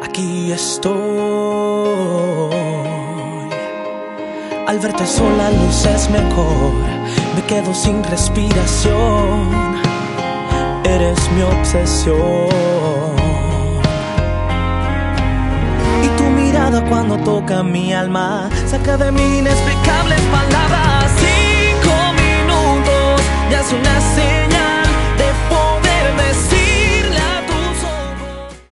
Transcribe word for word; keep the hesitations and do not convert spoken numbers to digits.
aquí estoy. Al verte sola luces mejor, me quedo sin respiración. Eres mi obsesión. Y tu mirada cuando toca mi alma saca de mí inexplicables palabras.